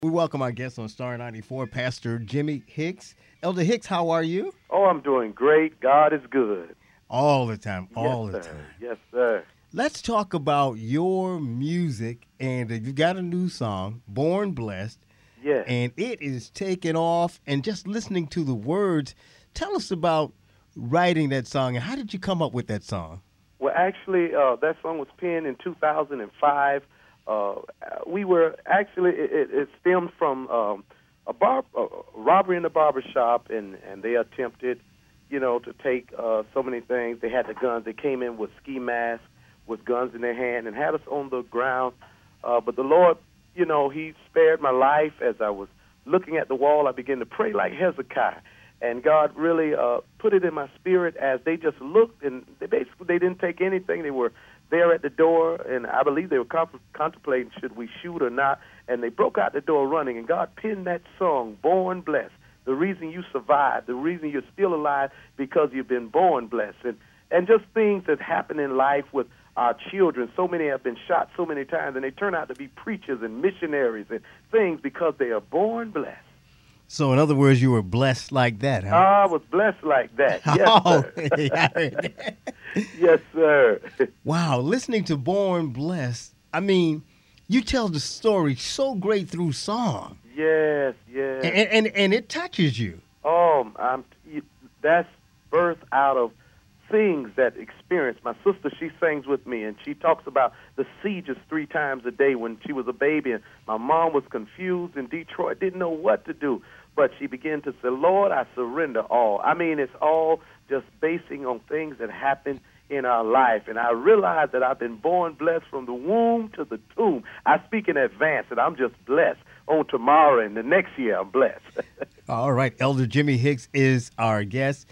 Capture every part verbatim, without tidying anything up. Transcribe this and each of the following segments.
We welcome our guest on Star ninety-four, Pastor Jimmy Hicks. Elder Hicks, how are you? Oh, I'm doing great. God is good. All the time, all yes, the sir. time. Yes, sir. Let's talk about your music, and uh, you've got a new song, Born Blessed, Yes. and it is taking off, and just listening to the words, tell us about writing that song, and how did you come up with that song? Well, actually, uh, that song was penned in two thousand five. Uh, we were actually, it, it, it stemmed from um, a, bar, a robbery in the barber shop, and, and they attempted, you know, to take uh, so many things. They had the guns. They came in with ski masks, with guns in their hand, and had us on the ground. Uh, but the Lord, you know, He spared my life. As I was looking at the wall, I began to pray like Hezekiah. And God really uh, put it in my spirit as they just looked, and they basically they didn't take anything. They were there at the door, and I believe they were comp- contemplating should we shoot or not. And they broke out the door running, and God penned that song, Born Blessed. The reason you survived, the reason you're still alive, because you've been born blessed. And, and just things that happen in life with our children. So many have been shot so many times, and they turn out to be preachers and missionaries and things because they are born blessed. So, in other words, you were blessed like that, huh? I was blessed like that. Yes, oh, sir. I heard that. Yes, sir. Wow, listening to Born Blessed, I mean, you tell the story so great through song. Yes, yes. And, and, and it touches you. Oh, I'm, that's birth out of things that experience. My sister, she sings with me, and she talks about the sieges three times a day when she was a baby, and my mom was confused in Detroit, didn't know what to do. But she began to say, Lord, I surrender all. I mean, it's all just basing on things that happen in our life. And I realize that I've been born blessed from the womb to the tomb. I speak in advance, and I'm just blessed. On tomorrow and the next year, I'm blessed. All right, Elder Jimmy Hicks is our guest.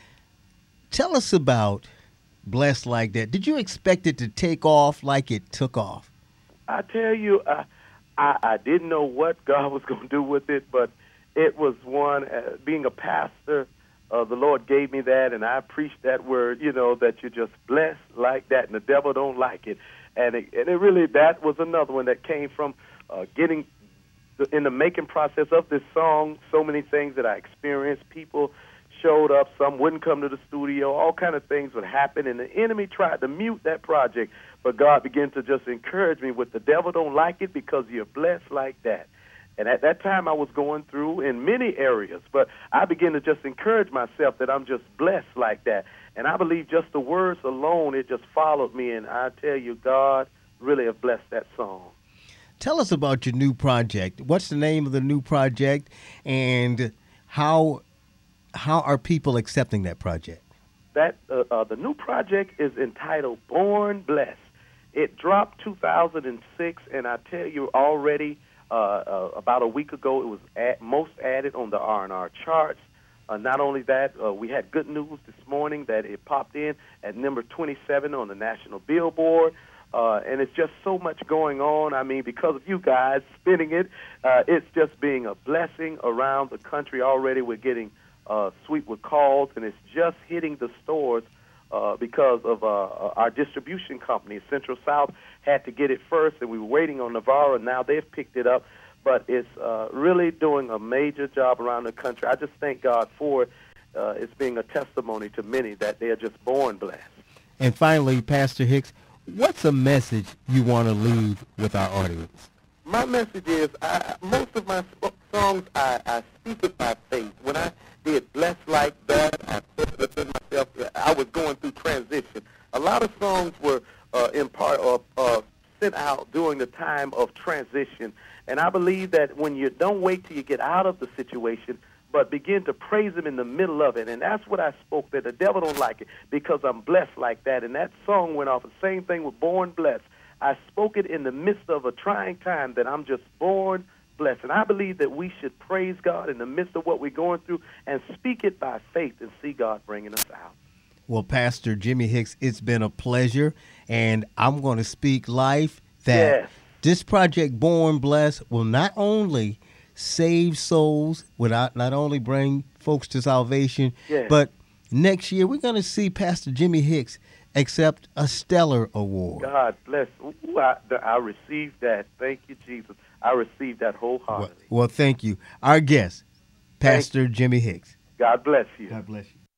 Tell us about Blessed Like That. Did you expect it to take off like it took off? I tell you, uh, I, I didn't know what God was going to do with it, but it was one, uh, being a pastor, uh, the Lord gave me that, and I preached that word, you know, that you're just blessed like that, and the devil don't like it. And it, and it really, that was another one that came from uh, getting, the, in the making process of this song, so many things that I experienced. People showed up, some wouldn't come to the studio, all kind of things would happen, and the enemy tried to mute that project, but God began to just encourage me with the devil don't like it because you're blessed like that. And at that time, I was going through in many areas, but I began to just encourage myself that I'm just blessed like that. And I believe just the words alone, it just followed me. And I tell you, God really have blessed that song. Tell us about your new project. What's the name of the new project, and how how are people accepting that project? That uh, uh, the new project is entitled Born Blessed. It dropped two thousand six, and I tell you already, Uh, uh, about a week ago, it was at, most added on the R and R charts. Uh, not only that, uh, we had good news this morning that it popped in at number twenty-seven on the national Billboard, uh, and it's just so much going on. I mean, because of you guys spinning it, uh, it's just being a blessing around the country already. We're getting uh, sweet with calls, and it's just hitting the stores Uh, because of uh, our distribution company. Central South had to get it first, and we were waiting on Navarro, and now they've picked it up. But it's uh, really doing a major job around the country. I just thank God for it. Uh, it's being a testimony to many that they are just born blessed. And finally, Pastor Hicks, what's a message you want to leave with our audience? My message is, I, most of my songs, I, I speak it by faith. When I did Blessed Like That, I said within myself, I was going through transition. A lot of songs were uh, in part of, uh, sent out during the time of transition. And I believe that when you don't wait till you get out of the situation, but begin to praise Him in the middle of it. And that's what I spoke, that the devil don't like it because I'm blessed like that. And that song went off. The same thing with Born Blessed. I spoke it in the midst of a trying time that I'm just born blessed. And I believe that we should praise God in the midst of what we're going through and speak it by faith and see God bringing us out. Well, Pastor Jimmy Hicks, it's been a pleasure, and I'm going to speak life that yes. this project, Born Blessed, will not only save souls, will not, not only bring folks to salvation, yes. but next year we're going to see Pastor Jimmy Hicks accept a Stellar Award. God bless. Ooh, I, I received that. Thank you, Jesus. I received that Well, wholeheartedly. well, thank you. Our guest, Pastor Jimmy Hicks. God bless you. God bless you.